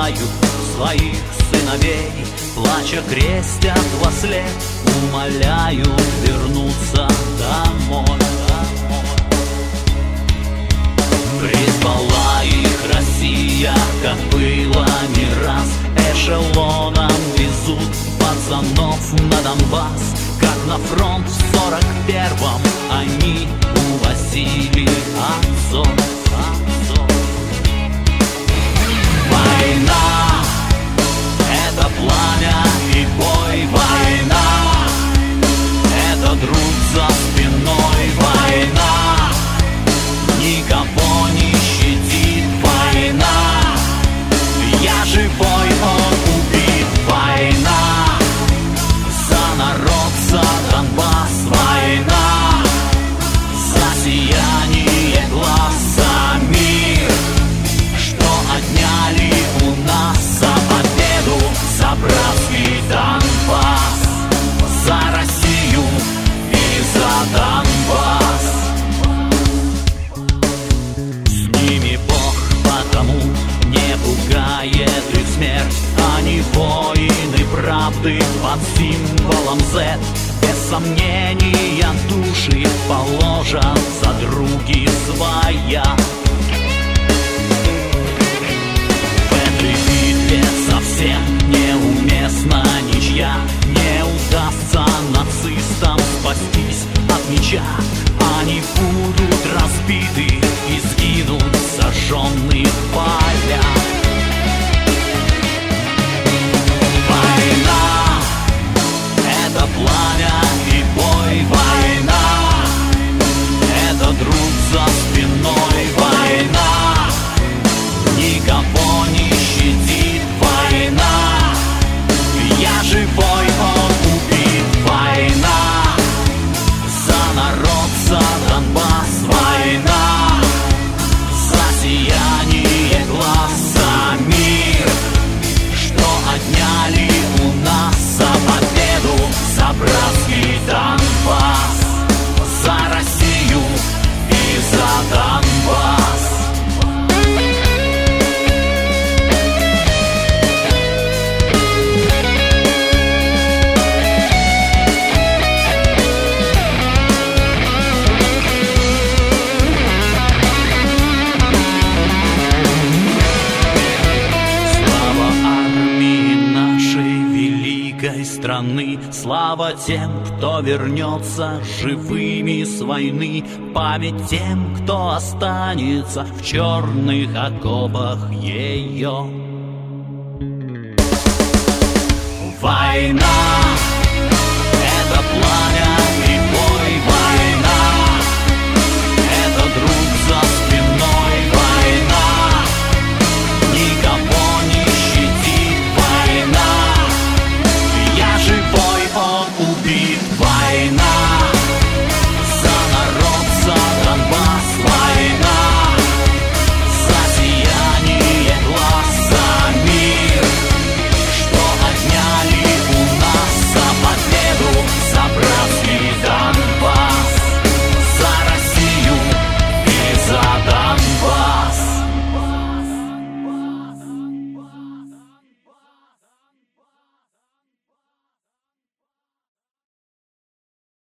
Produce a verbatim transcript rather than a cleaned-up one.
убивают своих сыновей, плача крестят во след, умоляют вернуться домой. Призвала их Россия, как было не раз. Эшелоном везут пацанов на Донбасс, как на фронт в сорок первом они увозили отцов. Война — это пламя и бой. Война — это друг за спиной. Война никого не щадит. Война, я живой, он убит. Война за народ, за Донбасс. Война за сияние глаз, за мир, что отняли у нас, за победу, за братский Донбасс, за Россию и за Донбасс. С ними Бог потому не пугает их смерть. Они воины правды под символом Z. Без сомнения души положат за други своя. В этой битве совсем неуместна ничья. Не удастся нацистам спастись от меча. Они будут разбиты и сгинут в сожженных полях. Война — это пламя и бой. Война — это друг за спиной. Война никого не щадит. Война, я живой, он убит. Война за народ, за Донбасс. Война за сияние глаз, за мир, что отняли у нас, за победу, за братский Донбасс, за Россию и за Донбасс. Страны. Слава тем, кто вернется живыми с войны. Память тем, кто останется в черных окопах ее. Война